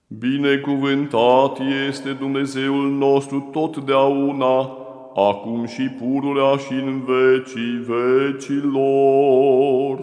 Binecuvântat este Dumnezeul nostru totdeauna, acum și pururea și în vecii vecilor.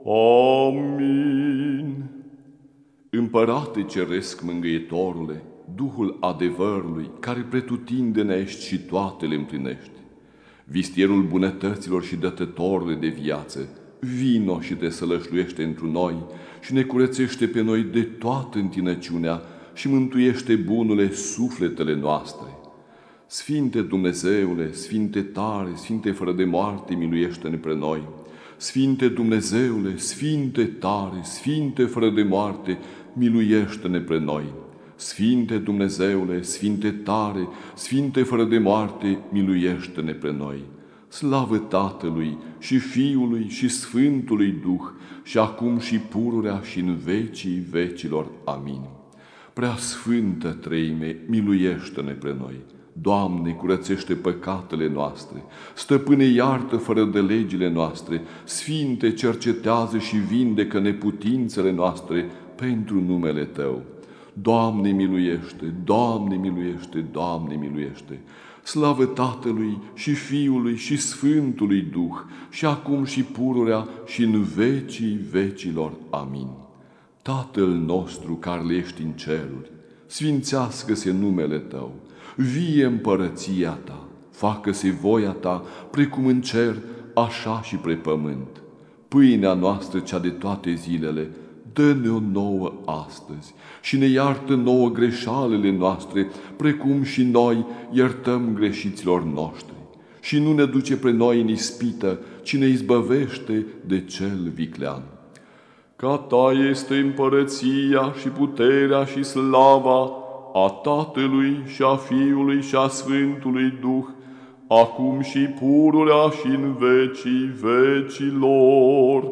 Amin. Împărate ceresc mângâietorule, Duhul adevărului, care pretutindene ești și toate le împlinești, vistierul bunătăților și dătătorule de viață, vino și te sălășluiește întru noi și ne curățește pe noi de toată întinăciunea și mântuiește bunule sufletele noastre. Sfinte Dumnezeule, Sfinte tare, Sfinte fără de moarte, miluiește-ne pre noi. Sfinte Dumnezeule, Sfinte tare, Sfinte fără de moarte, miluiește-ne pre noi. Sfinte Dumnezeule, Sfinte tare, Sfinte fără de moarte, miluiește-ne pre noi. Slavă Tatălui și Fiului și Sfântului Duh, și acum și pururea și în vecii vecilor. Amin. Prea Sfântă Treime, miluiește-ne pre noi. Doamne, curățește păcatele noastre, Stăpâne, iartă fără de legile noastre, Sfinte, cercetează și vindecă neputințele noastre pentru numele Tău. Doamne, miluiește, Doamne, miluiește, Doamne, miluiește! Slavă Tatălui și Fiului și Sfântului Duh, și acum și pururea și în vecii vecilor. Amin. Tatăl nostru care ești în ceruri, sfințească-se numele Tău, vie împărăția Ta, facă-se voia Ta, precum în cer, așa și pe pământ. Pâinea noastră cea de toate zilele, dă-ne-o nouă astăzi și ne iartă nouă greșalele noastre, precum și noi iertăm greșiților noștri. Și nu ne duce pre noi în ispită, ci ne izbăvește de cel viclean. Ca Ta este împărăția și puterea și slava a Tatălui și a Fiului și a Sfântului Duh, acum și pururea și în vecii vecilor.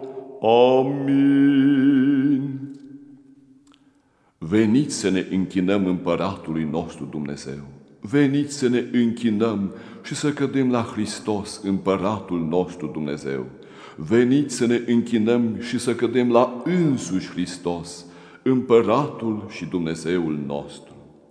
Amin. Veniți să ne închinăm împăratului nostru Dumnezeu. Veniți să ne închinăm și să cădem la Hristos, împăratul nostru Dumnezeu. Veniți să ne închinăm și să cădem la însuși Hristos, împăratul și Dumnezeul nostru.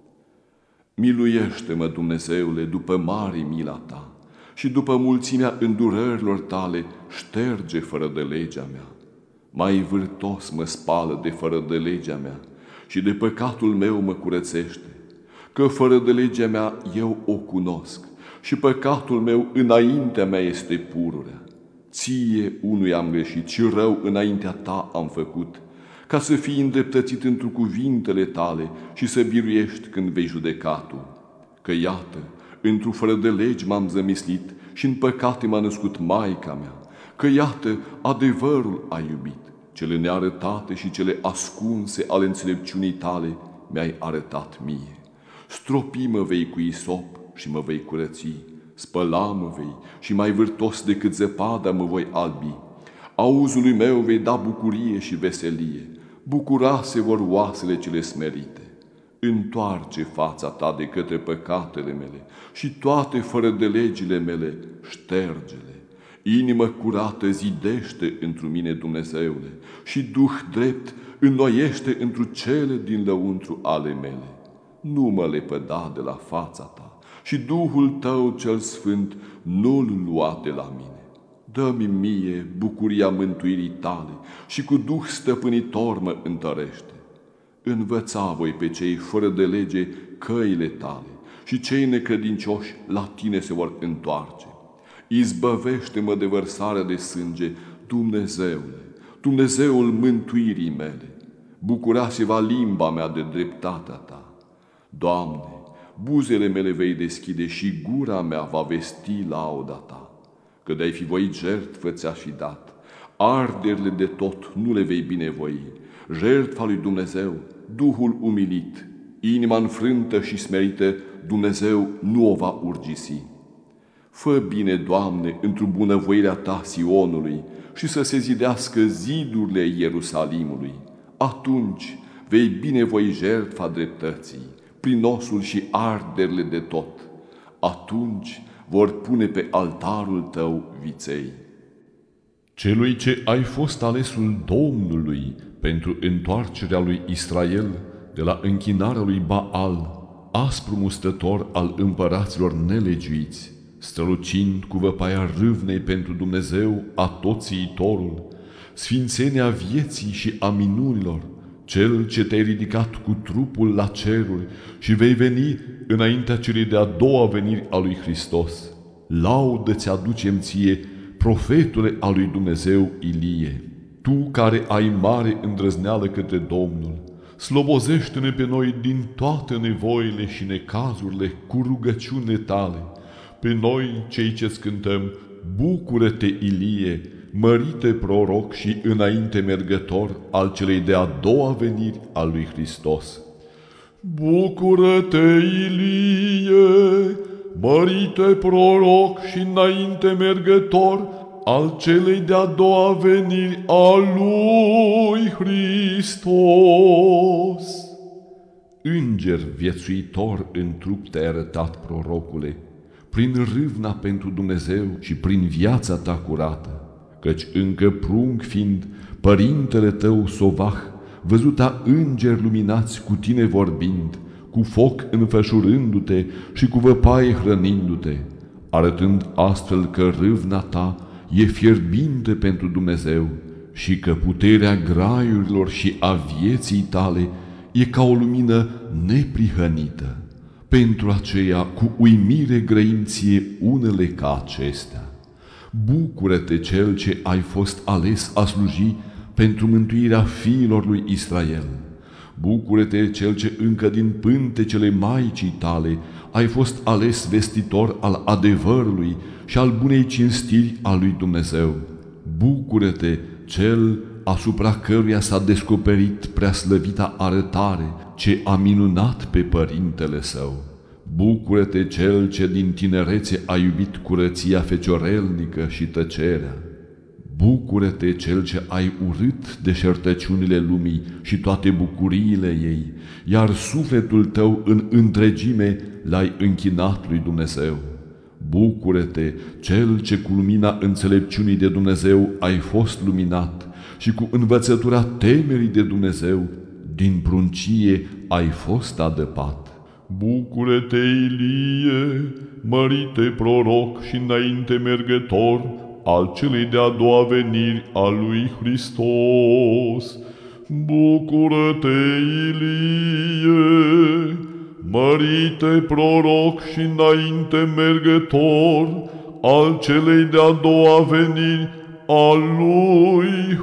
Miluiește-mă, Dumnezeule, după mare mila Ta și după mulțimea îndurărilor Tale, șterge fără de legea mea. Mai vârtos mă spală de fără de legea mea și de păcatul meu mă curățește, că fără de legea mea eu o cunosc și păcatul meu înaintea mea este pururea. Ție unui am greșit și rău înaintea Ta am făcut, ca să fii îndreptățit întru cuvintele Tale și să biruiești când vei judeca Tu. Că iată, într-o fără de legi m-am zămislit și în păcate m-a născut Maica mea. Că iată, adevărul ai iubit, cele nearătate și cele ascunse ale înțelepciunii Tale mi-ai arătat mie. Stropi-mă vei cu isop și mă vei curăți, spăla-mă vei și mai vârtos decât zăpada mă voi albi. Auzului meu vei da bucurie și veselie, bucura se vor oasele cele smerite. Întoarce fața Ta de către păcatele mele și toate fără de legile mele șterge-le. Inimă curată zidește întru mine, Dumnezeule, și Duh drept înnoiește întru cele din lăuntru ale mele. Nu mă lepăda de la fața Ta și Duhul Tău cel Sfânt nu-L lua de la mine. Dă-mi mie bucuria mântuirii Tale și cu Duh stăpânitor mă întărește. Învăța voi pe cei fără de lege căile Tale și cei necredincioși la Tine se vor întoarce. Izbăvește-mă de vărsarea de sânge, Dumnezeule, Dumnezeul mântuirii mele. Bucura-se-va limba mea de dreptatea Ta. Doamne, buzele mele vei deschide și gura mea va vesti lauda Ta. Că de-ai fi voit jertfă ți-aș fi dat, arderile de tot nu le vei binevoi. Jertfa lui Dumnezeu, Duhul umilit, inima înfrântă și smerită, Dumnezeu nu o va urgisi. Fă bine, Doamne, într-o bunăvoirea Ta Sionului și să se zidească zidurile Ierusalimului. Atunci vei binevoi jertfa dreptății, prinosul și arderile de tot. Atunci vor pune pe altarul Tău viței. Celui ce ai fost alesul Domnului pentru întoarcerea lui Israel, de la închinarea lui Baal, aspru mustător al împăraților nelegiuiți, strălucind cu văpaia râvnei pentru Dumnezeu Atotțiitorul, sfințenia vieții și a minunilor, Cel ce te-ai ridicat cu trupul la ceruri și vei veni înaintea celei de-a doua veniri a lui Hristos. Laudă ți aducem ție, profetule al lui Dumnezeu Ilie, tu care ai mare îndrăzneală către Domnul. Slobozește-ne pe noi din toate nevoile și necazurile cu rugăciunile tale. Pe noi, cei ce-ți cântăm, bucură-te, Ilie, mărite proroc și înainte mergător al celei de-a doua veniri a lui Hristos. Bucură-te, Ilie, mărite proroc și înainte mergător al celei de-a doua veniri a lui Hristos. Înger viețuitor în trup te-ai arătat, prorocule, prin râvna pentru Dumnezeu și prin viața ta curată, căci încă prunc fiind, părintele tău Sovah văzuta îngeri luminați cu tine vorbind, cu foc înfășurându-te și cu văpaie hrănindu-te, arătând astfel că râvna ta e fierbinte pentru Dumnezeu și că puterea graiurilor și a vieții tale e ca o lumină neprihănită. Pentru aceea, cu uimire grăim ție unele ca acestea. Bucură-te, Cel ce ai fost ales a sluji pentru mântuirea fiilor lui Israel. Bucură-te, Cel ce încă din pântecele Maicii tale ai fost ales vestitor al adevărului și al bunei cinstiri a lui Dumnezeu. Bucură-te, Cel asupra căruia s-a descoperit preaslăvita arătare ce a minunat pe părintele său. Bucură-te, Cel ce din tinerețe a iubit curăția feciorelnică și tăcerea. Bucură-te, Cel ce ai urât deșertăciunile lumii și toate bucuriile ei, iar sufletul tău în întregime l-ai închinat lui Dumnezeu. Bucură-te, Cel ce cu lumina înțelepciunii de Dumnezeu ai fost luminat și cu învățătura temerii de Dumnezeu din pruncie ai fost adăpat. Bucură-te, Ilie, mărite proroc și înainte mergător al celei de-a doua veniri a lui Hristos. Bucură-te, Ilie, mărite proroc și înainte mergător al celei de-a doua veniri a lui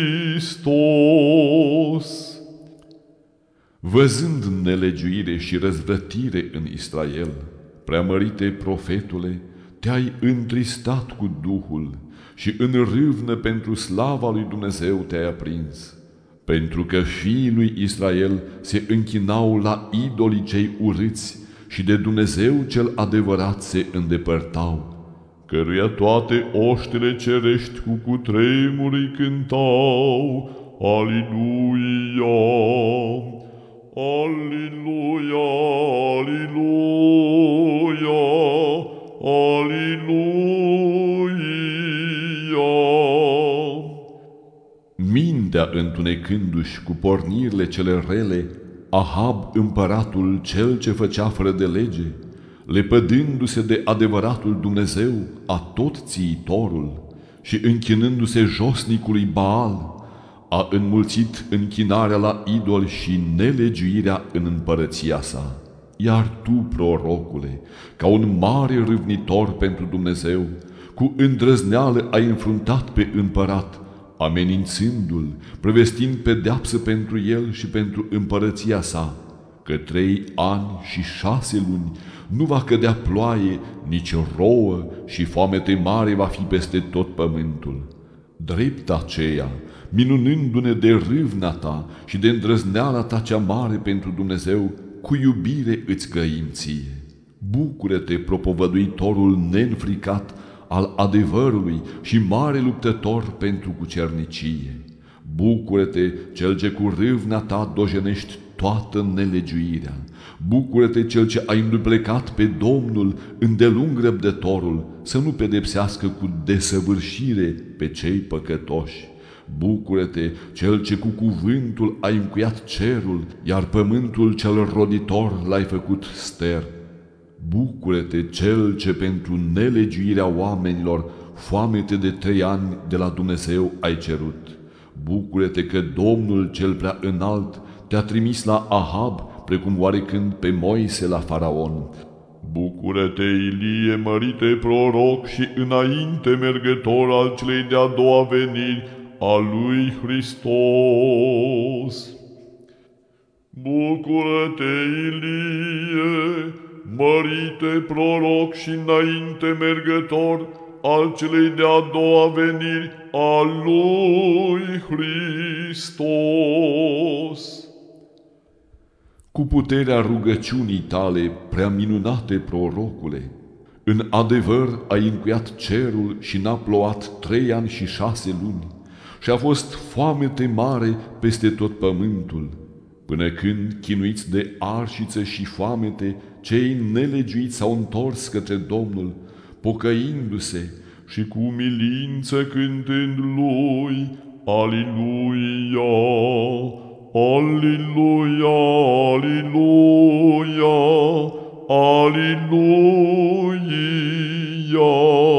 Hristos. Văzând nelegiuire și răzvrătire în Israel, preamărite profetule, te-ai întristat cu Duhul și în râvnă pentru slava lui Dumnezeu te-ai aprins, pentru că fiii lui Israel se închinau la idolii cei urâți și de Dumnezeu cel adevărat se îndepărtau, căruia toate oștile cerești cu cutremurii cântau, Aliluia! Aliluia, aliluia, aliluia. Mintea întunecându-și cu pornirile cele rele, Ahab, împăratul cel ce făcea fără de lege, lepădându-se de adevăratul Dumnezeu, Atotțiitorul, și închinându-se josnicului Baal, a înmulțit închinarea la idol și nelegiuirea în împărăția sa. Iar tu, prorocule, ca un mare râvnitor pentru Dumnezeu, cu îndrăzneală ai înfruntat pe împărat, amenințându-l, prevestind pedeapsă pentru el și pentru împărăția sa, că 3 ani și 6 luni nu va cădea ploaie, nici rouă și foamete mare va fi peste tot pământul. Drept aceea, minunându-ne de râvna ta și de îndrăzneala ta cea mare pentru Dumnezeu, cu iubire îți grăim ție. Bucură-te, propovăduitorul neînfricat al adevărului și mare luptător pentru cucernicie. Bucură-te, cel ce cu râvna ta dojenești toată nelegiuirea. Bucură-te, cel ce ai înduplecat pe Domnul îndelung răbdătorul, să nu pedepsească cu desăvârșire pe cei păcătoși. Bucură-te, cel ce cu cuvântul ai încuiat cerul, iar pământul cel roditor l-ai făcut ster. Bucură-te, cel ce pentru nelegiuirea oamenilor foamete de 3 ani de la Dumnezeu ai cerut. Bucură-te că Domnul cel prea înalt te-a trimis la Ahab, precum oarecând pe Moise la Faraon. Bucură-te, Ilie, mărite proroc și înainte mergător al celei de-a doua veniri a lui Hristos. Bucură-te, Ilie, mărite proroc și înainte mergător al celei de-a doua veniri a lui Hristos. Cu puterea rugăciunii tale, prea minunate prorocule, în adevăr ai încuiat cerul și n-a plouat 3 ani și 6 luni și a fost foamete mare peste tot pământul, până când, chinuiți de arșiță și foamete, cei nelegiuiți s-au întors către Domnul, pocăindu-se și cu umilință cântând lui, Aliluia, Aliluia, Aliluia, Aliluia.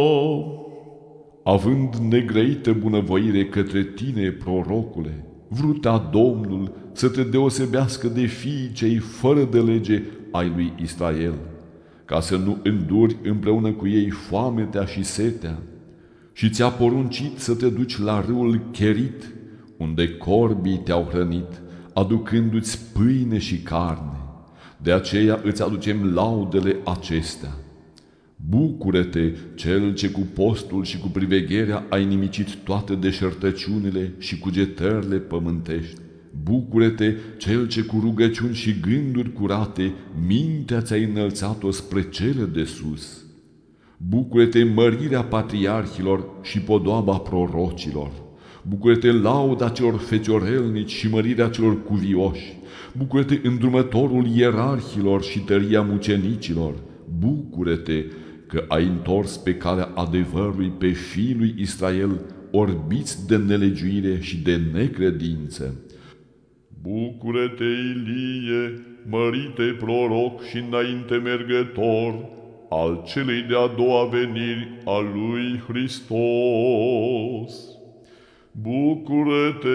Având negrăită bunăvoire către tine, prorocule, vruta Domnul să te deosebească de fiii cei fără de lege ai lui Israel, ca să nu înduri împreună cu ei foametea și setea, și ți-a poruncit să te duci la râul Cherit, unde corbii te-au hrănit, aducându-ți pâine și carne. De aceea îți aducem laudele acestea. Bucură-te, cel ce cu postul și cu privegherea ai nimicit toate deșertăciunile și cugetările pământești. Bucură-te, cel ce cu rugăciuni și gânduri curate mintea ți-ai înălțat-o spre cele de sus. Bucură-te, mărirea patriarhilor și podoaba prorocilor. Bucură-te, lauda celor feciorelnici și mărirea celor cuvioși. Bucură-te, îndrumătorul ierarhilor și tăria mucenicilor. Bucură-te că ai întors pe calea adevărului pe fiii lui Israel, orbiți de nelegiuire și de necredință. Bucură-te, Ilie, mărite proroc și înainte mergător al celei de-a doua veniri a lui Hristos. Bucură-te,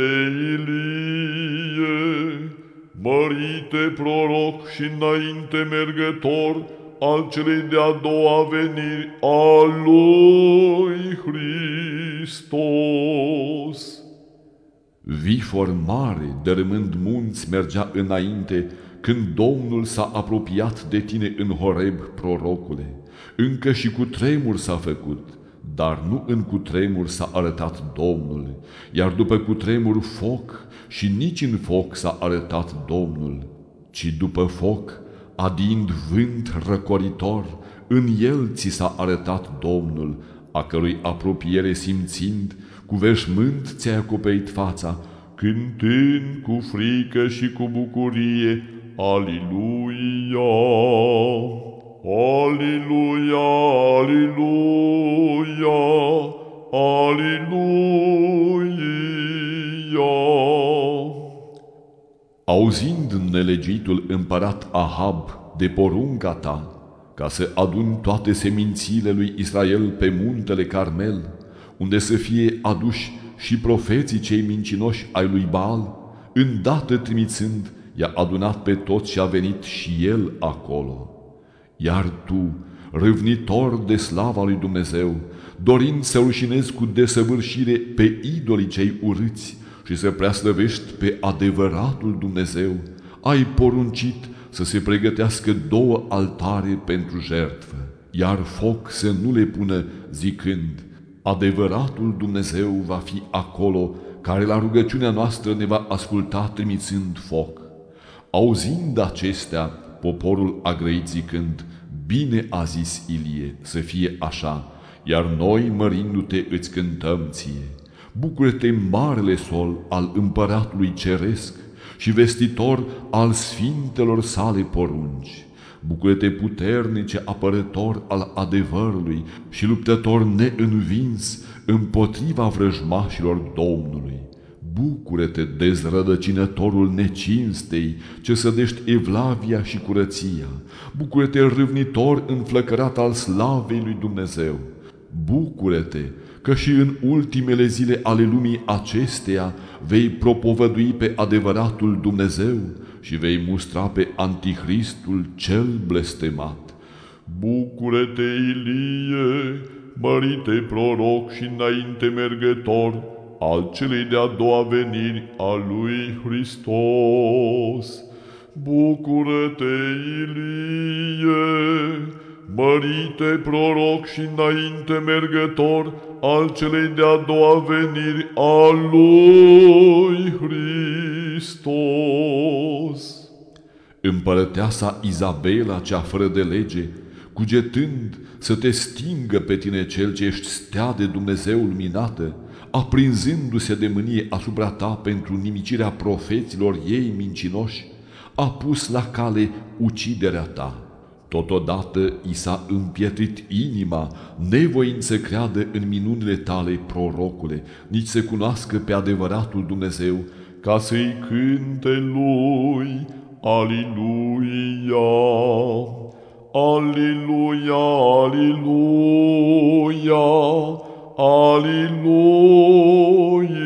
Ilie, mărite proroc și înainte mergător al celei de-a doua veniri a lui Hristos. Vifor mare, dărâmând munți, mergea înainte, când Domnul s-a apropiat de tine în Horeb, prorocule. Încă și cu tremur s-a făcut, dar nu în cutremur s-a arătat Domnul, iar după cutremur foc, și nici în foc s-a arătat Domnul, ci după foc, adind vânt răcoritor, în el ți s-a arătat Domnul, a cărui apropiere simțind, cu veșmânt ți-ai acoperit fața, cântând cu frică și cu bucurie, Aliluia, Aliluia, Aliluia, Aliluia. Auzind nelegitul împărat Ahab de porunca ta, ca să aduni toate semințiile lui Israel pe muntele Carmel, unde să fie aduși și profeții cei mincinoși ai lui Baal, îndată trimițând, i-a adunat pe toți și a venit și el acolo. Iar tu, râvnitor de slava lui Dumnezeu, dorind să rușinezi cu desăvârșire pe idolii cei urâți și să preaslăvești pe adevăratul Dumnezeu, ai poruncit să se pregătească 2 altare pentru jertfă, iar foc să nu le pună, zicând, adevăratul Dumnezeu va fi acolo, care la rugăciunea noastră ne va asculta trimițând foc. Auzind acestea, poporul a grăit zicând, bine a zis Ilie, să fie așa, iar noi, mărindu-te, îți cântăm ție. Bucură-te, marele sol al împăratului ceresc și vestitor al sfintelor sale porunci. Bucură-te, puternice apărător al adevărului și luptător neînvins împotriva vrăjmașilor Domnului. Bucură-te, dezrădăcinătorul necinstei, ce sădești evlavia și curăția. Bucură-te, râvnitor înflăcărat al slavei lui Dumnezeu. Bucură-te, că și în ultimele zile ale lumii acesteia vei propovădui pe adevăratul Dumnezeu și vei mustra pe Antichristul cel blestemat. Bucură-te, Ilie, mărite proroc și înainte mergător al celei de-a doua veniri a lui Hristos. Bucură-te, Ilie, mărite proroc și înainte mergător al celei de-a doua veniri a lui Hristos. Împărăteasa Izabela, cea fără de lege, cugetând să te stingă pe tine cel ce ești stea de Dumnezeu luminată, aprinzându-se de mânie asupra ta pentru nimicirea profeților ei mincinoși, a pus la cale uciderea ta. Totodată i s-a împietrit inima, nevoind să creadă în minunile tale, prorocule, nici să cunoască pe adevăratul Dumnezeu, ca să-i cânte lui, Aliluia, Aliluia, Aliluia, Aliluia.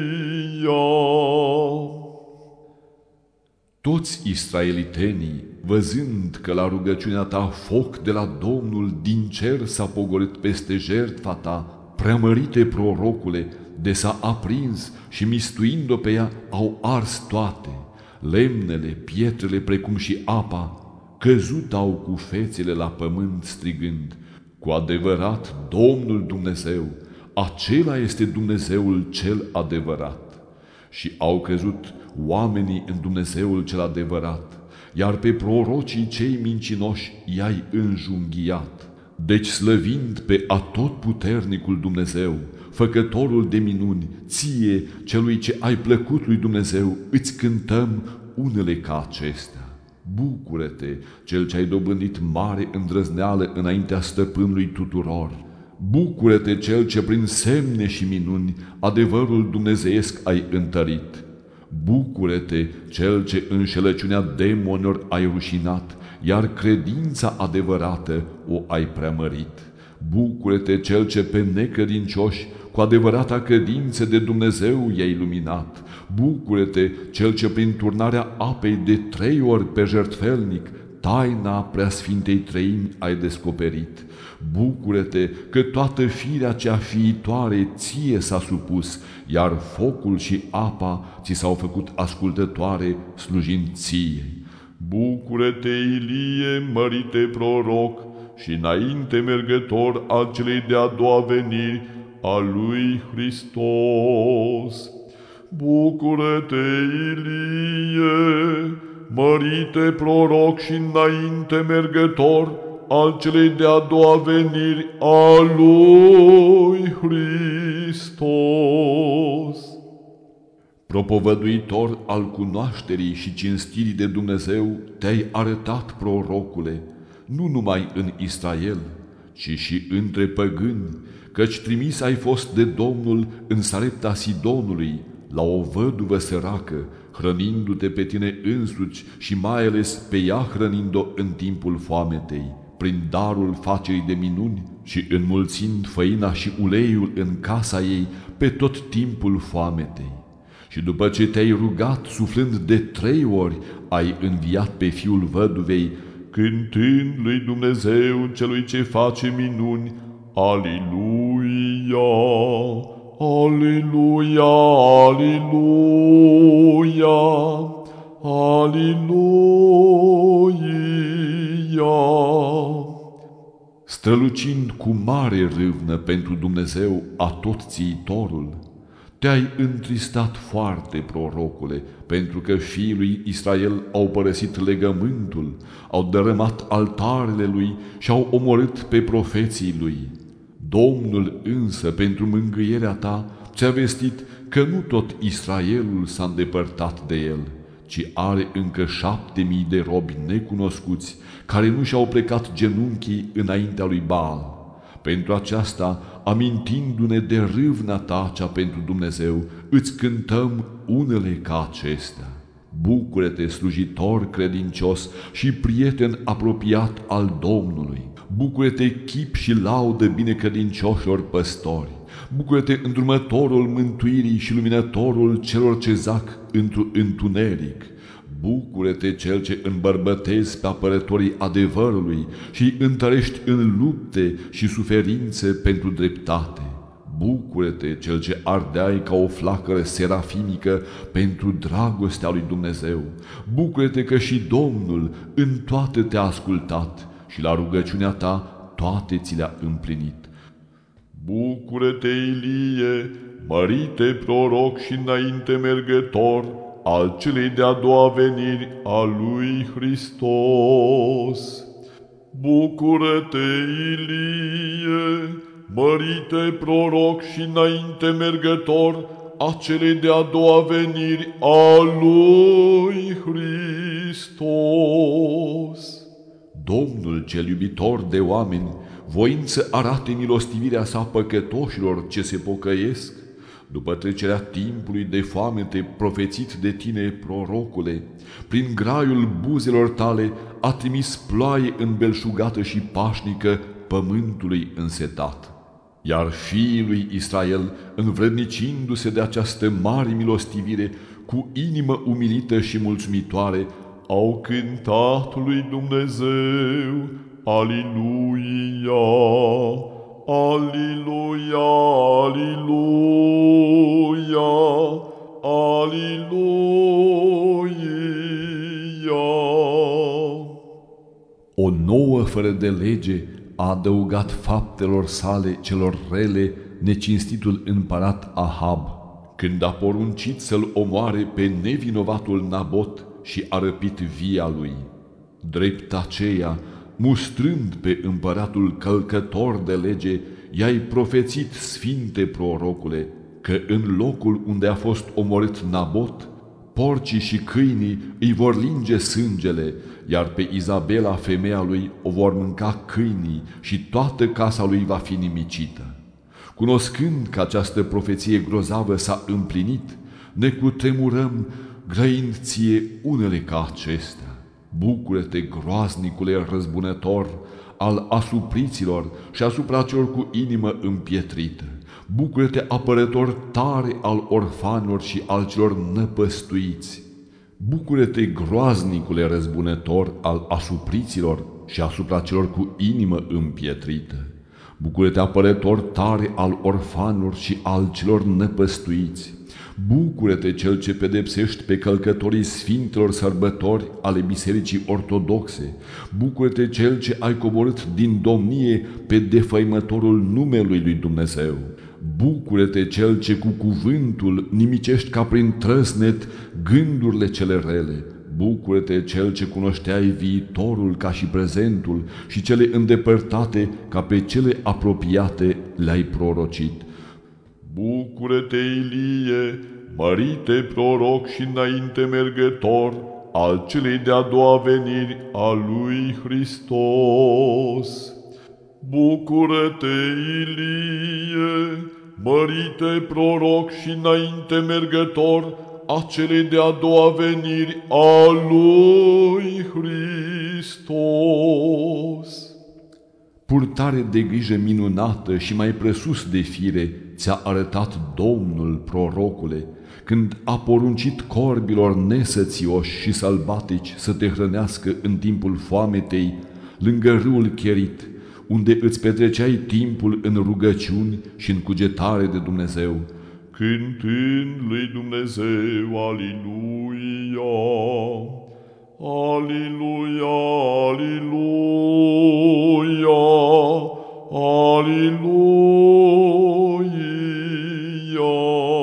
Toți israelitenii, văzând că la rugăciunea ta foc de la Domnul din cer s-a pogorât peste jertfa ta, preamărite prorocule, de s-a aprins și mistuind-o pe ea, au ars toate, lemnele, pietrele, precum și apa, căzut au cu fețele la pământ strigând, cu adevărat Domnul Dumnezeu, acela este Dumnezeul cel adevărat. Și au crezut oamenii în Dumnezeul cel adevărat, iar pe prorocii cei mincinoși i-ai înjunghiat. Deci slăvind pe atotputernicul Dumnezeu, făcătorul de minuni, ție, celui ce ai plăcut lui Dumnezeu, îți cântăm unele ca acestea. Bucură-te, cel ce ai dobândit mare îndrăzneală înaintea stăpânului tuturor. Bucură-te, cel ce prin semne și minuni adevărul dumnezeiesc ai întărit. Bucură-te, cel ce înșelăciunea demonilor ai rușinat, iar credința adevărată o ai preamărit. Bucură-te, cel ce pe necredincioși cu adevărata credință de Dumnezeu i-ai luminat. Bucură-te, cel ce prin turnarea apei de 3 ori pe jertfelnic taina preasfintei treimi ai descoperit. Bucură-te că toată firea cea fiitoare ție s-a supus, iar focul și apa ți s-au făcut ascultătoare slujind ție. Bucură-te, Ilie, mărite proroc și înainte mergător al celei de-a doua veniri a lui Hristos. Bucură-te, Ilie, mărite proroc și înainte mergător al celei de-a doua veniri a lui Hristos. Propovăduitor al cunoașterii și cinstirii de Dumnezeu, te-ai arătat, prorocule, nu numai în Israel, ci și între păgâni, căci trimis ai fost de Domnul în Sarepta Sidonului, la o văduvă săracă, hrănindu-te pe tine însuți și mai ales pe ea hrănind-o în timpul foametei, prin darul facerii de minuni și înmulțind făina și uleiul în casa ei pe tot timpul foametei. Și după ce te-ai rugat, suflând de 3 ori, ai înviat pe fiul văduvei, cântând lui Dumnezeu celui ce face minuni, Aliluia, Aliluia, Aliluia, Aliluia. Strălucind cu mare râvnă pentru Dumnezeu atotțiitorul, te-ai întristat foarte, prorocule, pentru că fiii lui Israel au părăsit legământul, au dărâmat altarele lui și au omorât pe profeții lui. Domnul însă, pentru mângâierea ta, ți-a vestit că nu tot Israelul s-a îndepărtat de el, ci are încă 7.000 de robi necunoscuți, care nu și-au plecat genunchii înaintea lui Baal. Pentru aceasta, amintindu-ne de râvna ta cea pentru Dumnezeu, îți cântăm unele ca acestea. Bucură-te, slujitor credincios și prieten apropiat al Domnului! Bucură-te, chip și laudă binecredincioșilor păstori! Bucură-te, îndrumătorul mântuirii și luminătorul celor ce zac într-un întuneric! Bucură-te, cel ce îmbărbătezi pe apărătorii adevărului și întărești în lupte și suferințe pentru dreptate! Bucură-te, cel ce ardeai ca o flacără serafimică pentru dragostea lui Dumnezeu! Bucură-te că și Domnul în toate te-a ascultat și la rugăciunea ta toate ți le-a împlinit. Bucură-te, Ilie, mărite proroc și înainte mergător al celei de-a doua veniri a lui Hristos. Bucură-te, Ilie, mărite proroc și înainte mergător a celei de-a doua veniri a lui Hristos. Domnul cel iubitor de oameni, voind să arate milostivirea sa păcătoșilor ce se pocăiesc, după trecerea timpului de foamete profețit de tine, prorocule, prin graiul buzelor tale a trimis ploaie înbelșugată și pașnică pământului însetat. Iar fiii lui Israel, învrednicindu-se de această mare milostivire, cu inimă umilită și mulțumitoare, au cântat lui Dumnezeu, Aliluia, Aliluia, Aliluia, Aliluia. O nouă fără de lege a adăugat faptelor sale celor rele necinstitul împărat Ahab, când a poruncit să-l omoare pe nevinovatul Nabot și a răpit via lui. Drept aceea, mustrând pe împăratul călcător de lege, i-ai profețit, sfinte prorocule, că în locul unde a fost omorât Nabot, porcii și câinii îi vor linge sângele, iar pe Izabela, femeia lui, o vor mânca câinii și toată casa lui va fi nimicită. Cunoscând că această profeție grozavă s-a împlinit, ne cutremurăm grăind ție unele ca acestea. Bucură-te, groaznicule răzbunător al asupriților și asupra celor cu inimă împietrită. Bucură-te, apărător tare al orfanilor și al celor năpăstuiți. Bucură-te, groaznicule răzbunător al asupriților și asupra celor cu inimă împietrită. Bucură-te, apărător tare al orfanilor și al celor năpăstuiți. Bucură-te, cel ce pedepsești pe călcătorii sfintelor sărbători ale Bisericii Ortodoxe. Bucură-te, cel ce ai coborât din domnie pe defăimătorul numelui lui Dumnezeu. Bucură-te, cel ce cu cuvântul nimicești ca prin trăsnet gândurile cele rele. Bucură-te, cel ce cunoșteai viitorul ca și prezentul și cele îndepărtate ca pe cele apropiate le-ai prorocit. Bucură-te, Ilie, mărite proroc și înainte mergător al celei de-a doua veniri a lui Hristos. Bucură-te, Ilie, mărite proroc și înainte mergător a celei de-a doua veniri a lui Hristos. Purtare de grijă minunată și mai presus de fire ți-a arătat Domnul, prorocule, când a poruncit corbilor nesățioși și sălbatici să te hrănească în timpul foametei, lângă râul Cherit, unde îți petreceai timpul în rugăciuni și în cugetare de Dumnezeu, cântând lui Dumnezeu, Aliluia, Aliluia, Aliluia, Aliluia.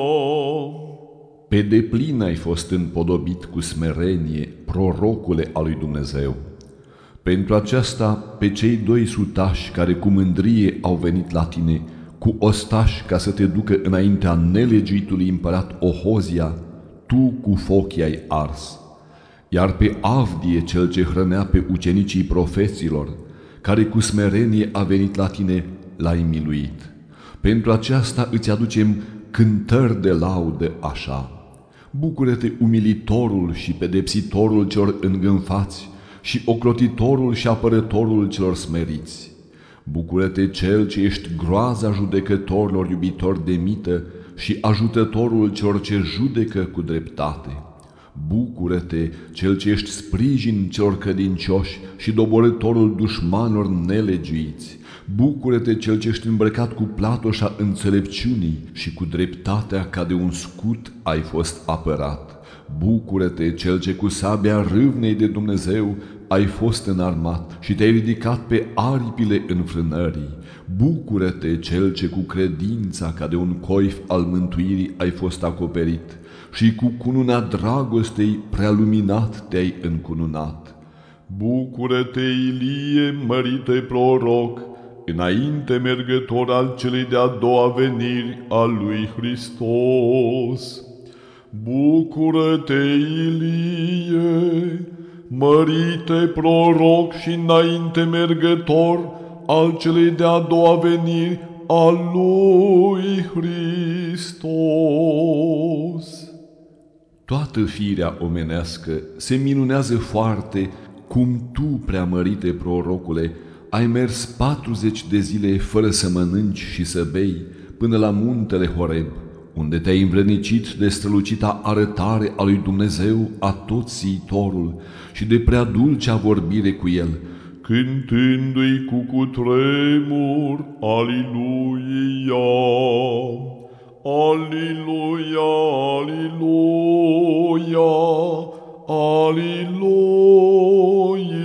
Pe deplin ai fost împodobit cu smerenie, prorocule al lui Dumnezeu. Pentru aceasta, pe cei doi sutași care cu mândrie au venit la tine, cu ostași ca să te ducă înaintea nelegiuitului împărat Ohozia, tu cu foc i-ai ars. Iar pe Avdie, cel ce hrănea pe ucenicii profeților, care cu smerenie a venit la tine, l-ai miluit. Pentru aceasta îți aducem cântări de laudă așa. Bucură-te, umilitorul și pedepsitorul celor îngânfați și ocrotitorul și apărătorul celor smeriți. Bucură-te, cel ce ești groaza judecătorilor iubitori de mită și ajutătorul celor ce judecă cu dreptate. Bucură-te, cel ce ești sprijin celor credincioși și doborâtorul dușmanilor nelegiuiți. Bucură-te, cel ce ești îmbrăcat cu platoșa înțelepciunii și cu dreptatea ca de un scut ai fost apărat. Bucură-te, cel ce cu sabia râvnei de Dumnezeu ai fost înarmat și te-ai ridicat pe aripile înfrânării. Bucură-te, cel ce cu credința ca de un coif al mântuirii ai fost acoperit și cu cununa dragostei prealuminat te-ai încununat. Bucură-te, Ilie, mărite proroc, înainte mergător al celei de-a doua veniri a lui Hristos. Bucură-te, Ilie, mărite proroc și înainte mergător al celei de-a doua veniri a lui Hristos. Toată firea omenească se minunează foarte cum tu, preamărite prorocule, ai mers 40 de zile fără să mănânci și să bei până la muntele Horeb, unde te-ai învrednicit de strălucita arătare a lui Dumnezeu Atotțiitorul și de prea dulcea vorbire cu El, cântându-i cu cutremur, Aliluia, Aliluia, Aliluia, Aliluia.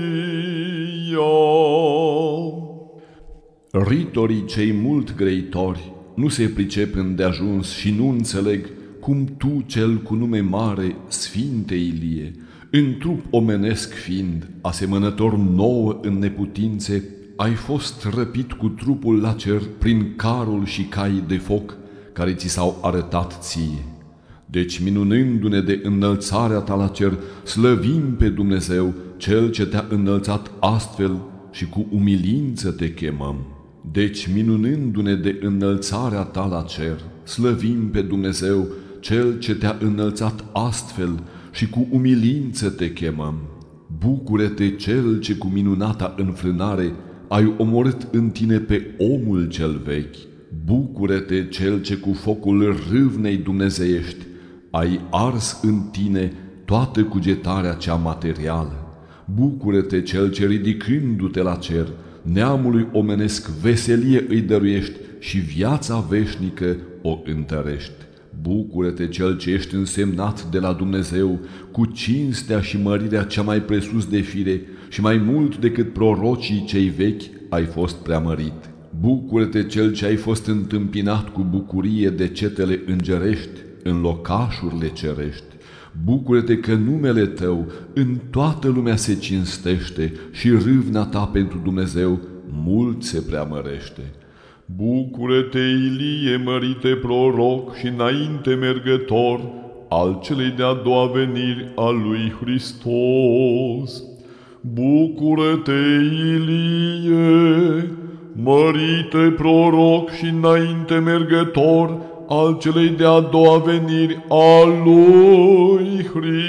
Ritorii cei mult grăitori nu se pricep îndeajuns și nu înțeleg cum tu, cel cu nume mare, Sfinte Ilie, în trup omenesc fiind, asemănător nouă în neputințe, ai fost răpit cu trupul la cer prin carul și cai de foc care ți s-au arătat ție. Deci, minunându-ne de înălțarea ta la cer, slăvim pe Dumnezeu, Cel ce te-a înălțat astfel și cu umilință te chemăm. Deci, minunându-ne de înălțarea ta la cer, slăvim pe Dumnezeu, Cel ce te-a înălțat astfel și cu umilință te chemăm. Bucură-te, Cel ce cu minunata înfrânare ai omorât în tine pe omul cel vechi. Bucură-te, Cel ce cu focul râvnei dumnezeiești ai ars în tine toată cugetarea cea materială. Bucură-te, Cel ce ridicându-te la cer, neamului omenesc veselie îi dăruiești și viața veșnică o întărești. Bucură-te, Cel ce ești însemnat de la Dumnezeu cu cinstea și mărirea cea mai presus de fire și mai mult decât prorocii cei vechi ai fost preamărit. Bucură-te, Cel ce ai fost întâmpinat cu bucurie de cetele îngerești în locașurile cerești. Bucură-te că numele tău în toată lumea se cinstește și râvna ta pentru Dumnezeu mult se preamărește. Bucură-te, Ilie, mărite proroc și înainte mergător al celei de-a doua veniri a lui Hristos. Bucură-te, Ilie, mărite proroc și înainte mergător al celei de-a doua veniri a lui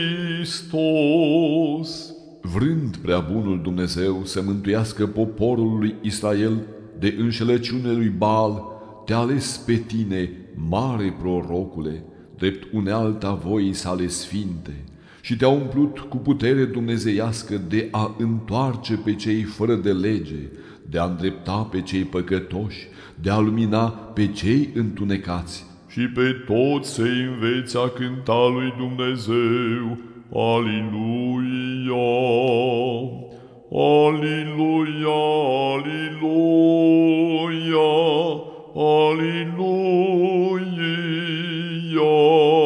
Hristos. Vrând prea bunul Dumnezeu să mântuiască poporul lui Israel de înșelăciune lui Baal, te-a ales pe tine, mare prorocule, drept unealta voii sale sfinte, și te-a umplut cu putere dumnezeiască de a întoarce pe cei fără de lege, de a îndrepta pe cei păcătoși, de a lumina pe cei întunecați și pe toți să-i înveți a cânta lui Dumnezeu. Aliluia! Aliluia! Aliluia! Aliluia!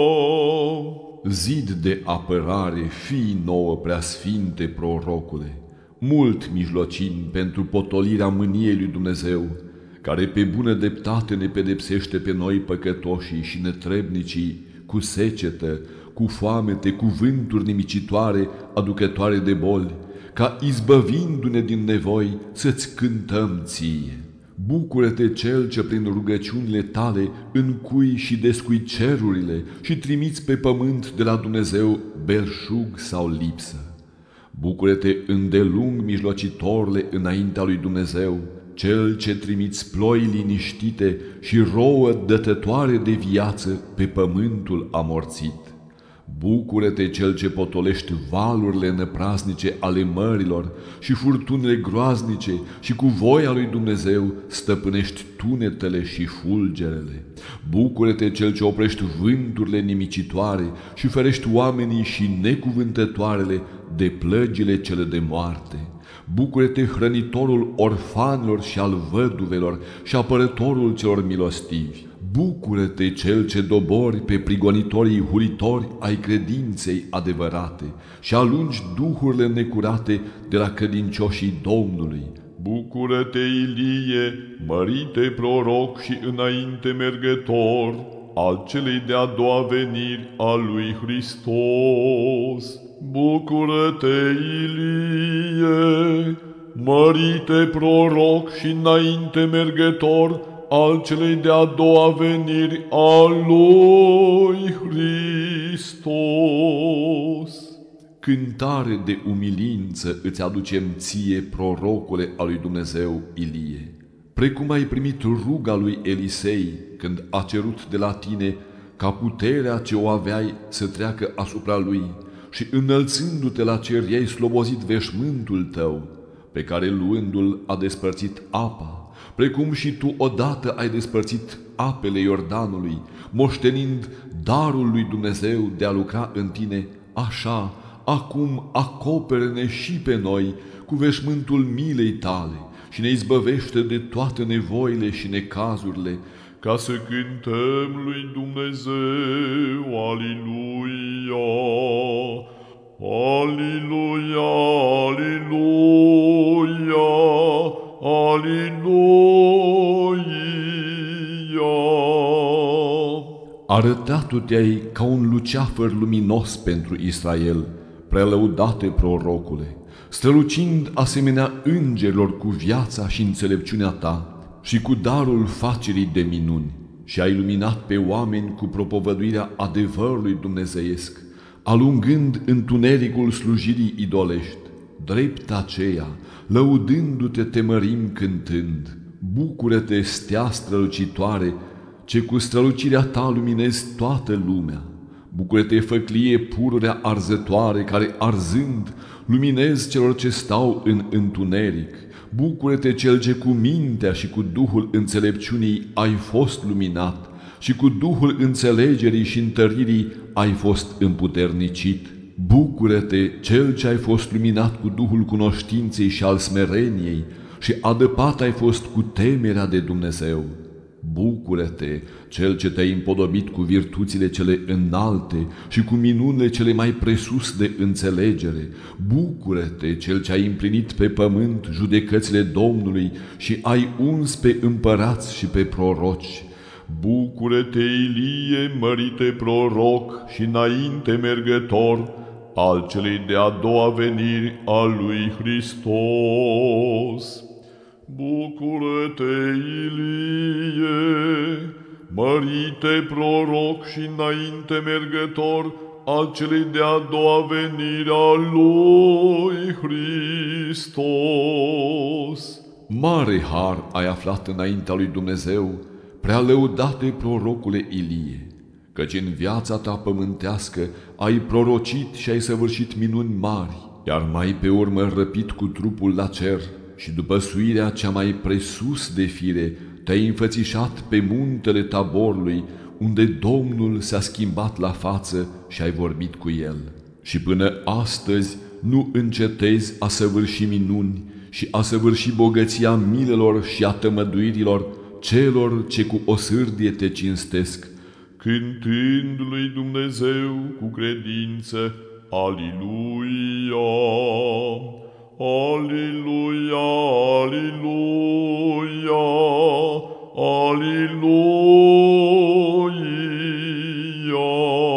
Zid de apărare, fii nouă, preasfinte prorocule, mult mijlocim pentru potolirea mâniei lui Dumnezeu, care pe bună dreptate ne pedepsește pe noi păcătoșii și netrebnicii cu secetă, cu foamete, cu vânturi nimicitoare, aducătoare de boli, ca izbăvindu-ne din nevoi să-ți cântăm ție. Bucură-te cel ce prin rugăciunile tale încui și descui cerurile și trimiți pe pământ de la Dumnezeu belșug sau lipsă. Bucură-te îndelung mijlocitorule înaintea lui Dumnezeu, cel ce trimiți ploi liniștite și rouă dătătoare de viață pe pământul amorțit. Bucură-te cel ce potolești valurile năprasnice ale mărilor și furtunile groaznice și cu voia lui Dumnezeu stăpânești tunetele și fulgerele. Bucură-te cel ce oprești vânturile nimicitoare și ferești oamenii și necuvântătoarele de plăgile cele de moarte. Bucură-te hrănitorul orfanilor și al văduvelor și apărătorul celor milostivi. Bucură-te cel ce dobori pe prigonitorii huritori ai credinței adevărate și alungi duhurile necurate de la credincioșii Domnului. Bucură-te, Ilie, mărite proroc și înainte mergător al celei de-a doua veniri a lui Hristos. Bucură-te, Ilie, mărite proroc și înainte mergător al celei de-a doua veniri a lui Hristos. Cântare de umilință îți aducem ție, prorocule al lui Dumnezeu Ilie, precum ai primit ruga lui Elisei când a cerut de la tine ca puterea ce o aveai să treacă asupra lui și înălțându-te la cer i-ai slobozit veșmântul tău, pe care luându-l a despărțit apa, precum și tu odată ai despărțit apele Iordanului, moștenind darul lui Dumnezeu de a lucra în tine, așa, acum acopere-ne și pe noi cu veșmântul milei tale și ne izbăvește de toate nevoile și necazurile, ca să cântăm lui Dumnezeu, Aliluia, Aliluia, Aliluia, Aliluia. Arătat tu te-ai ca un luceafăr luminos pentru Israel, prelăudate prorocule, strălucind asemenea îngerilor cu viața și înțelepciunea ta și cu darul facerii de minuni, și ai luminat pe oameni cu propovăduirea adevărului dumnezeiesc, alungând întunericul slujirii idolești. Drept aceea, lăudându-te te mărim cântând, bucură-te, stea strălucitoare, ce cu strălucirea ta luminezi toată lumea. Bucură-te, făclie pururea arzătoare, care arzând luminezi celor ce stau în întuneric. Bucură-te, cel ce cu mintea și cu duhul înțelepciunii ai fost luminat și cu duhul înțelegerii și întăririi ai fost împuternicit. Bucură-te, cel ce ai fost luminat cu duhul cunoștinței și al smereniei și adăpat ai fost cu temerea de Dumnezeu. Bucură-te, cel ce te-ai împodobit cu virtuțile cele înalte și cu minunile cele mai presus de înțelegere. Bucură-te, cel ce ai împlinit pe pământ judecățile Domnului și ai uns pe împărați și pe proroci. Bucură-te, Ilie, mărite proroc și înainte mergător al celei de-a doua veniri a lui Hristos. Bucură-te, Ilie, mărite proroc și înainte mergător al celei de-a doua veniri a lui Hristos. Mare har ai aflat înaintea lui Dumnezeu, prea lăudate prorocule Ilie, căci în viața ta pământească ai prorocit și ai săvârșit minuni mari, iar mai pe urmă răpit cu trupul la cer și după suirea cea mai presus de fire, te-ai înfățișat pe muntele Taborului, unde Domnul s-a schimbat la față și ai vorbit cu el. Și până astăzi nu încetezi a săvârși minuni și a săvârși bogăția milelor și a tămăduirilor celor ce cu o sârdie te cinstesc, cântând lui Dumnezeu cu credință, Aliluia, Aliluia, Aliluia, Aliluia.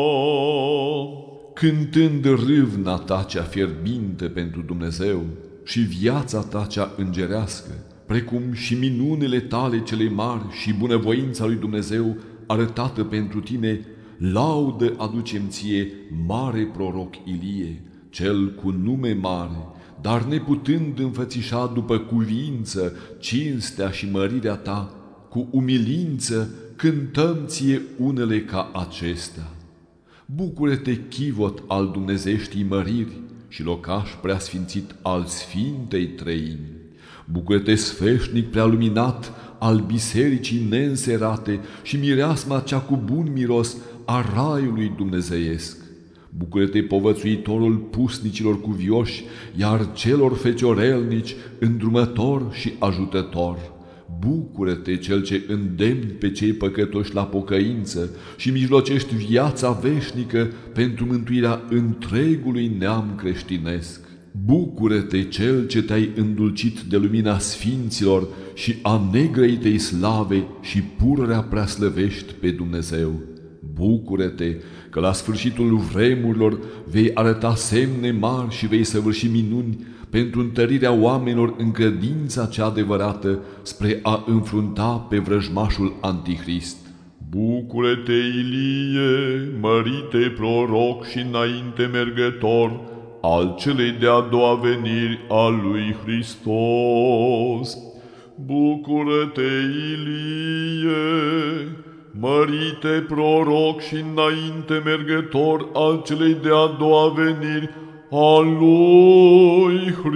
Cântând râvna ta cea fierbinte pentru Dumnezeu și viața ta cea îngerească, precum și minunile tale cele mari și bunăvoința lui Dumnezeu arătată pentru tine, laudă aducem ție, mare proroc Ilie, cel cu nume mare, dar neputând înfățișa după cuviință cinstea și mărirea ta, cu umilință cântăm ție unele ca acestea. Bucură-te, chivot al dumnezeștii măriri și locaș preasfințit al Sfintei Treimi. Bucură-te, sfeșnic prealuminat al bisericii neînserate și mireasma cea cu bun miros a raiului dumnezeiesc. Bucură-te, povățuitorul pusnicilor cuvioși, iar celor feciorelnici, îndrumător și ajutător. Bucură-te, cel ce îndemni pe cei păcătoși la pocăință și mijlocești viața veșnică pentru mântuirea întregului neam creștinesc. Bucură-te, cel ce te-ai îndulcit de lumina sfinților și a negrăitei slave și pururea preaslăvești pe Dumnezeu. Bucură-te că la sfârșitul vremurilor vei arăta semne mari și vei săvârși minuni pentru întărirea oamenilor în credința cea adevărată spre a înfrunta pe vrăjmașul Antichrist. Bucură-te, Ilie, mărite proroc și înainte mergător al celei de-a doua veniri a lui Hristos. Bucură-te, Ilie, mărite proroc și înainte mergător al celei de-a doua veniri a lui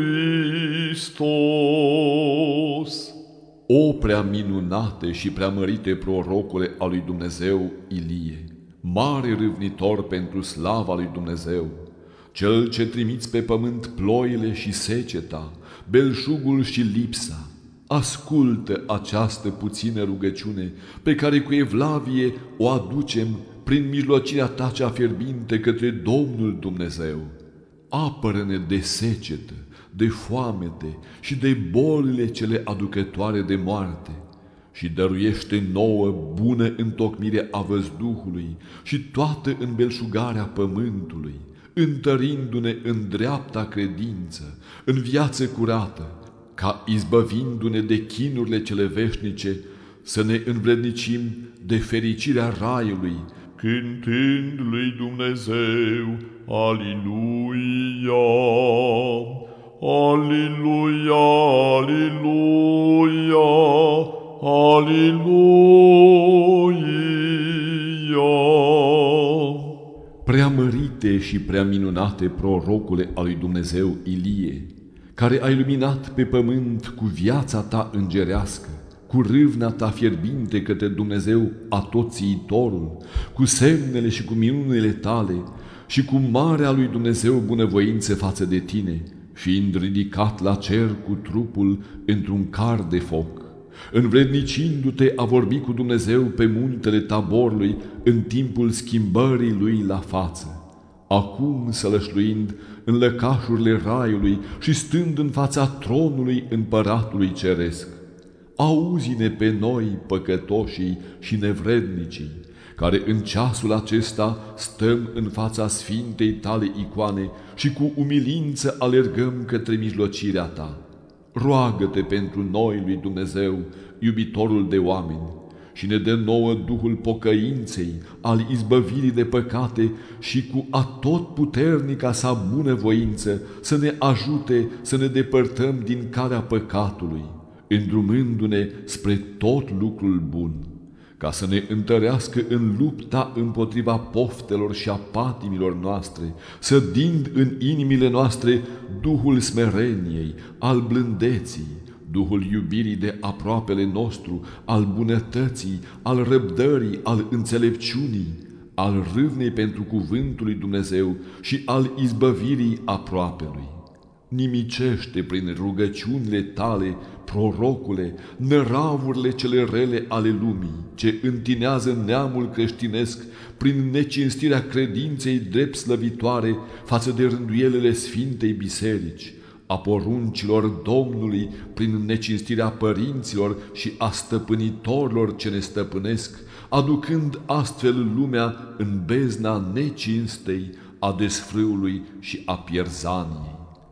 Hristos. O prea minunate și prea mărite prorocule al lui Dumnezeu Ilie, mare râvnitor pentru slava lui Dumnezeu, cel ce trimiți pe pământ ploile și seceta, belșugul și lipsa, ascultă această puțină rugăciune pe care cu evlavie o aducem prin mijlocirea ta cea fierbinte către Domnul Dumnezeu. Apără-ne de secetă, de foamete și de bolile cele aducătoare de moarte și dăruiește nouă bună întocmire a văzduhului și toată înbelșugarea pământului, întărindu-ne în dreapta credință, în viață curată, ca izbăvindu-ne de chinurile cele veșnice, să ne învrednicim de fericirea raiului, cântând lui Dumnezeu, Aliluia, Aliluia, Aliluia, Aliluia. Preamărite și preaminunate prorocule al lui Dumnezeu Ilie, care ai luminat pe pământ cu viața ta îngerească, cu râvna ta fierbinte către Dumnezeu Atotțiitorul, cu semnele și cu minunile tale și cu marea lui Dumnezeu bunăvoință față de tine, fiind ridicat la cer cu trupul într-un car de foc, învrednicindu-te a vorbi cu Dumnezeu pe muntele Taborului în timpul schimbării lui la față, acum sălășluind în lăcașurile raiului și stând în fața tronului împăratului ceresc. Auzi-ne pe noi, păcătoșii și nevrednicii, care în ceasul acesta stăm în fața sfintei tale icoane și cu umilință alergăm către mijlocirea ta. Roagă-te pentru noi, lui Dumnezeu, iubitorul de oameni, și ne dă nouă duhul pocăinței, al izbăvirii de păcate și cu atotputernica sa bunăvoință să ne ajute să ne depărtăm din calea păcatului, îndrumându-ne spre tot lucrul bun, ca să ne întărească în lupta împotriva poftelor și a patimilor noastre, sădind în inimile noastre Duhul smereniei, al blândeții, Duhul iubirii de aproapele nostru, al bunătății, al răbdării, al înțelepciunii, al râvnei pentru cuvântul lui Dumnezeu și al izbăvirii aproapelui. Nimicește prin rugăciunile tale, prorocule, năravurile cele rele ale lumii, ce întinează neamul creștinesc prin necinstirea credinței drept slăvitoare față de rânduielile Sfintei Biserici, a poruncilor Domnului prin necinstirea părinților și a stăpânitorilor ce ne stăpânesc, aducând astfel lumea în bezna necinstei, a desfrâului și a pierzaniei.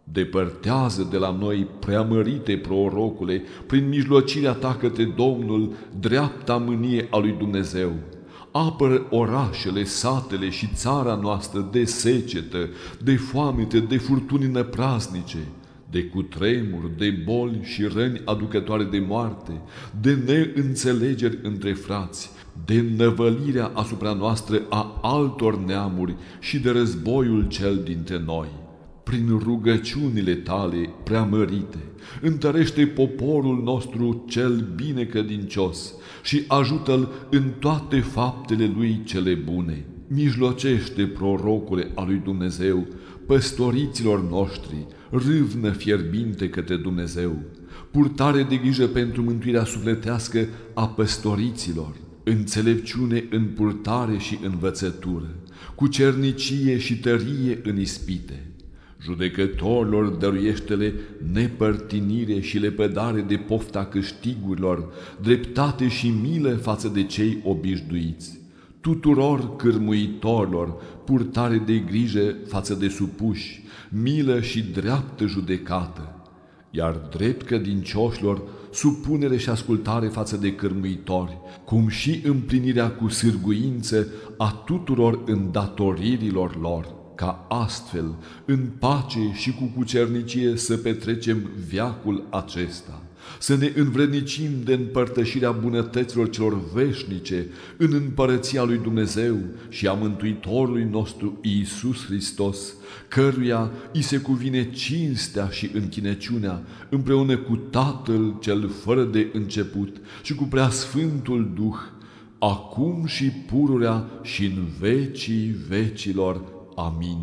Depărtează de la noi, preamărite prorocule, prin mijlocirea ta către Domnul, dreapta mânie a lui Dumnezeu. Apără orașele, satele și țara noastră de secetă, de foamete, de furtuni năpraznice, de cutremur, de boli și răni aducătoare de moarte, de neînțelegeri între frați, de năvălirea asupra noastră a altor neamuri și de războiul cel dintre noi. Prin rugăciunile tale preamărite, întărește poporul nostru cel binecredincios și ajută-l în toate faptele lui cele bune. Mijlocește, prorocule al lui Dumnezeu, păstoriților noștri, râvnă fierbinte către Dumnezeu, purtare de grijă pentru mântuirea sufletească a păstoriților, înțelepciune în purtare și învățătură, cucernicie și tărie în ispite. Judecătorilor dăruiește-le nepărtinire și lepădare de pofta câștigurilor, dreptate și milă față de cei obișnuiți. Tuturor cârmuitorilor, purtare de grijă față de supuși, milă și dreaptă judecată, iar drept credincioșilor, supunere și ascultare față de cârmuitori, cum și împlinirea cu sârguință a tuturor îndatoririlor lor, ca astfel, în pace și cu cucernicie să petrecem veacul acesta, să ne învrednicim de împărtășirea bunătăților celor veșnice în împărăția lui Dumnezeu și a Mântuitorului nostru Iisus Hristos, căruia îi se cuvine cinstea și închinăciunea împreună cu Tatăl cel fără de început și cu Preasfântul Duh, acum și pururea și în vecii vecilor. Amin.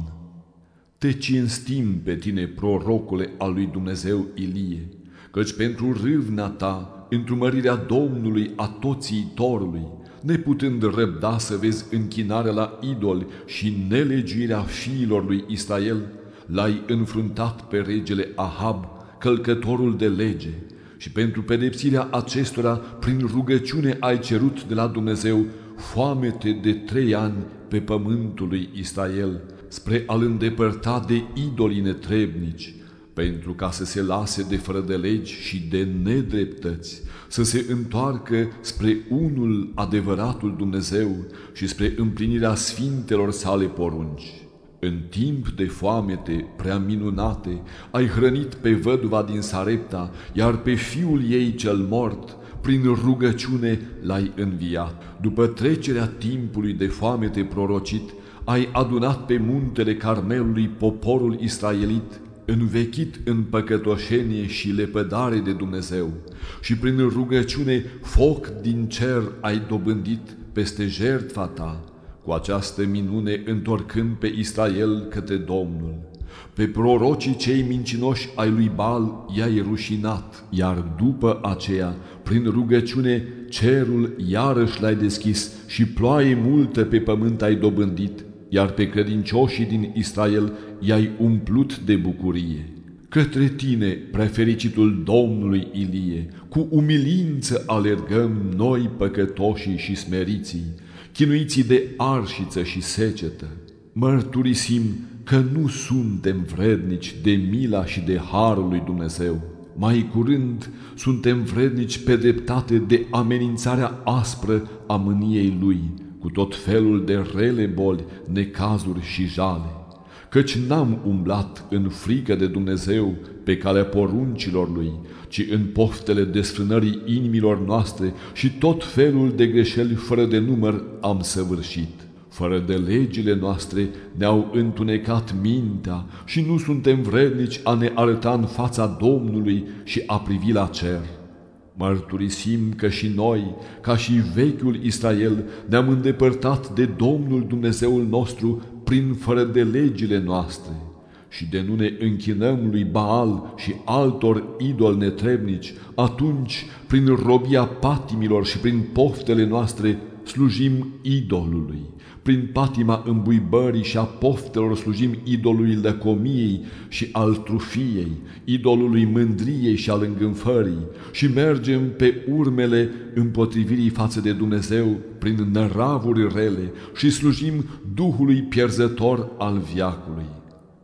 Te cinstim pe tine, prorocule al lui Dumnezeu Ilie, căci pentru râvna ta, într-o mărirea Domnului Atoțiitorului, neputând răbda să vezi închinarea la idoli și nelegiuirea fiilor lui Israel, l-ai înfruntat pe regele Ahab, călcătorul de lege, și pentru pedepsirea acestora, prin rugăciune ai cerut de la Dumnezeu foamete de 3 ani pe pământul lui Israel, spre a-l îndepărta de idolii netrebnici, pentru ca să se lase de fără de legi și de nedreptăți, să se întoarcă spre unul adevăratul Dumnezeu și spre împlinirea sfintelor sale porunci. În timp de foamete prea minunate, ai hrănit pe văduva din Sarepta, iar pe fiul ei cel mort, prin rugăciune l-ai înviat. După trecerea timpului de foamete prorocit, ai adunat pe muntele Carmelului poporul israelit, învechit în păcătoșenie și lepădare de Dumnezeu, și prin rugăciune foc din cer ai dobândit peste jertfa ta, cu această minune întorcând pe Israel către Domnul. Pe prorocii cei mincinoși ai lui Baal i-ai rușinat, iar după aceea, prin rugăciune, cerul iarăși l-ai deschis și ploaie multă pe pământ ai dobândit, iar pe credincioșii din Israel i-ai umplut de bucurie. Către tine, prefericitul Domnului Ilie, cu umilință alergăm noi păcătoșii și smeriții, chinuiții de arșiță și secetă. Mărturisim că nu suntem vrednici de mila și de harul lui Dumnezeu. Mai curând suntem vrednici pe dreptate de amenințarea aspră a mâniei Lui, cu tot felul de rele boli, necazuri și jale. Căci n-am umblat în frică de Dumnezeu pe calea poruncilor Lui, ci în poftele desfrânării inimilor noastre și tot felul de greșeli fără de număr am săvârșit. Fără de legile noastre ne-au întunecat mintea și nu suntem vrednici a ne arăta în fața Domnului și a privi la cer. Mărturisim că și noi, ca și vechiul Israel, ne-am îndepărtat de Domnul Dumnezeul nostru prin fără de legile noastre și de nu ne închinăm lui Baal și altor idoli netrebnici, atunci, prin robia patimilor și prin poftele noastre, slujim idolului. Prin patima îmbuibării și a poftelor slujim idolului lăcomiei și al trufiei, idolului mândriei și al îngânfării și mergem pe urmele împotrivirii față de Dumnezeu prin năravuri rele și slujim Duhului pierzător al veacului.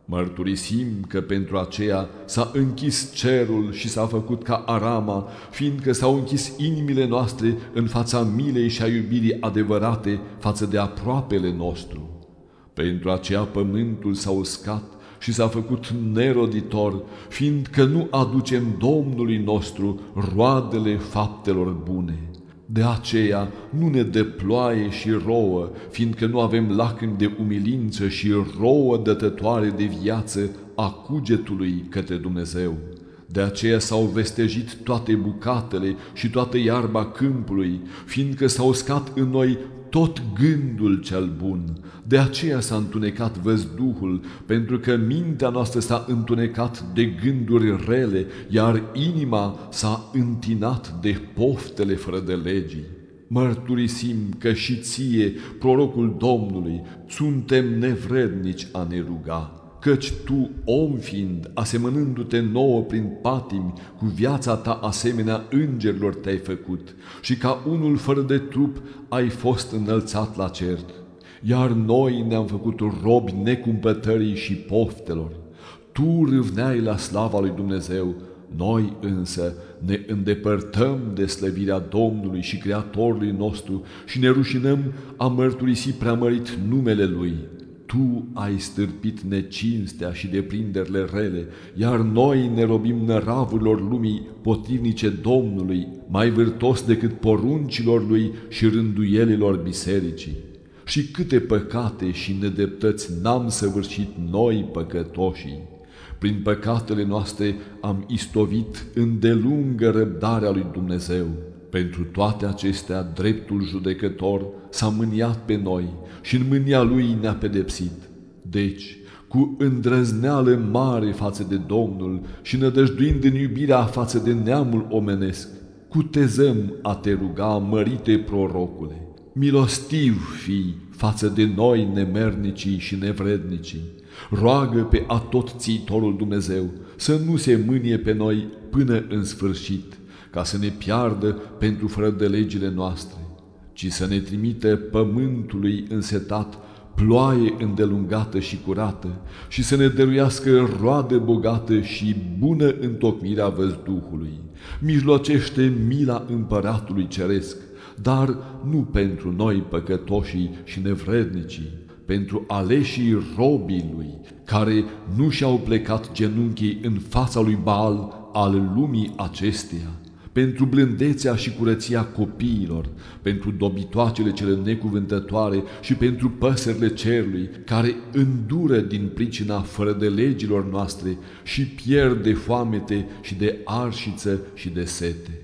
Mărturisim că pentru aceea s-a închis cerul și s-a făcut ca arama, fiindcă s-au închis inimile noastre în fața milei și a iubirii adevărate față de aproapele nostru. Pentru aceea pământul s-a uscat și s-a făcut neroditor, fiindcă nu aducem Domnului nostru roadele faptelor bune. De aceea nu ne dă ploaie și rouă, fiindcă nu avem lacrimi de umilință și rouă dătătoare de viață a cugetului către Dumnezeu. De aceea s-au vestejit toate bucatele și toată iarba câmpului, fiindcă s-a uscat în noi tot gândul cel bun. De aceea s-a întunecat văzduhul, pentru că mintea noastră s-a întunecat de gânduri rele, iar inima s-a întinat de poftele fără de legii. Mărturisim că și ție, prorocul Domnului, suntem nevrednici a ne ruga, căci tu, om fiind, asemănându-te nouă prin patimi, cu viața ta asemenea îngerilor te-ai făcut și ca unul fără de trup ai fost înălțat la cer. Iar noi ne-am făcut robi necumpătării și poftelor. Tu râvneai la slava lui Dumnezeu, noi însă ne îndepărtăm de slăvirea Domnului și Creatorului nostru și ne rușinăm a mărturisi preamărit numele Lui. Tu ai stârpit necinstea și deprinderile rele, iar noi ne robim năravurilor lumii potrivnice Domnului, mai vârtos decât poruncilor Lui și rânduielilor bisericii. Și câte păcate și nedreptăți n-am săvârșit noi păcătoșii. Prin păcatele noastre am istovit îndelungă răbdarea lui Dumnezeu. Pentru toate acestea, dreptul judecător s-a mâniat pe noi și în mânia lui ne-a pedepsit. Deci, cu îndrăzneală mare față de Domnul și nădăjduind în iubirea față de neamul omenesc, cutezăm a te ruga, mărite prorocule. Milostiv fii față de noi nemernicii și nevrednicii. Roagă pe atotțiitorul Dumnezeu să nu se mânie pe noi până în sfârșit, ca să ne piardă pentru fără de legile noastre, ci să ne trimită pământului însetat ploaie îndelungată și curată și să ne dăruiască roadă bogată și bună întocmirea văzduhului. Mijlocește mila împăratului ceresc, dar nu pentru noi păcătoșii și nevrednicii, pentru aleșii robii lui, care nu și-au plecat genunchii în fața lui Baal al lumii acesteia, pentru blândețea și curăția copiilor, pentru dobitoacele cele necuvântătoare și pentru păsările cerului, care îndură din pricina fără de legilor noastre și pierd de foamete și de arșiță și de sete.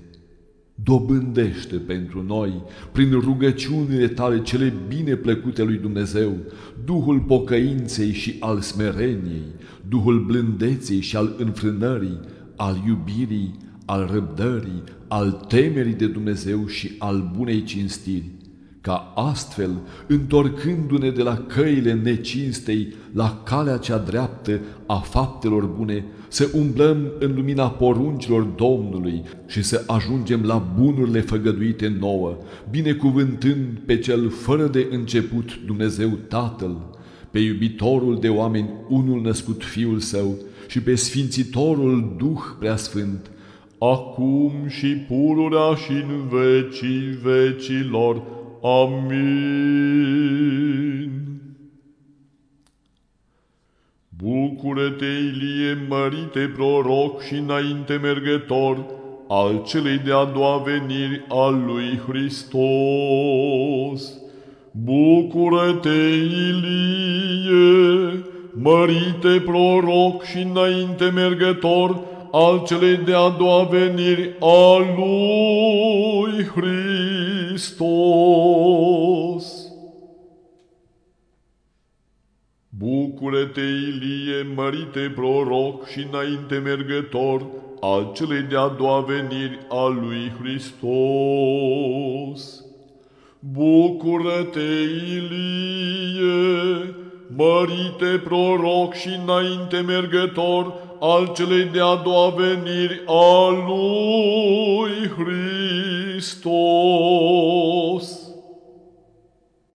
Dobândește pentru noi, prin rugăciunile tale cele bine plăcute lui Dumnezeu, Duhul pocăinței și al smereniei, Duhul blândeței și al înfrânării, al iubirii, al răbdării, al temerii de Dumnezeu și al bunei cinstiri, ca astfel, întorcându-ne de la căile necinstei la calea cea dreaptă a faptelor bune, să umblăm în lumina poruncilor Domnului și să ajungem la bunurile făgăduite nouă, binecuvântând pe cel fără de început Dumnezeu Tatăl, pe iubitorul de oameni unul născut Fiul Său și pe sfințitorul Duh Preasfânt, acum și pururea și în vecii vecilor. Amin. Bucură-te, Ilie, mărite proroc și înainte mergător al celei de-a doua veniri al lui Hristos. Bucură-te, Ilie, mărite proroc și înainte mergător al celei de-a doua veniri a lui Hristos. Bucură-te, Ilie, mărite proroc și înainte mergător al celei de-a doua veniri a lui Hristos. Bucură-te, Ilie, mărite proroc și înainte mergător al celei de-a doua veniri a lui Hristos.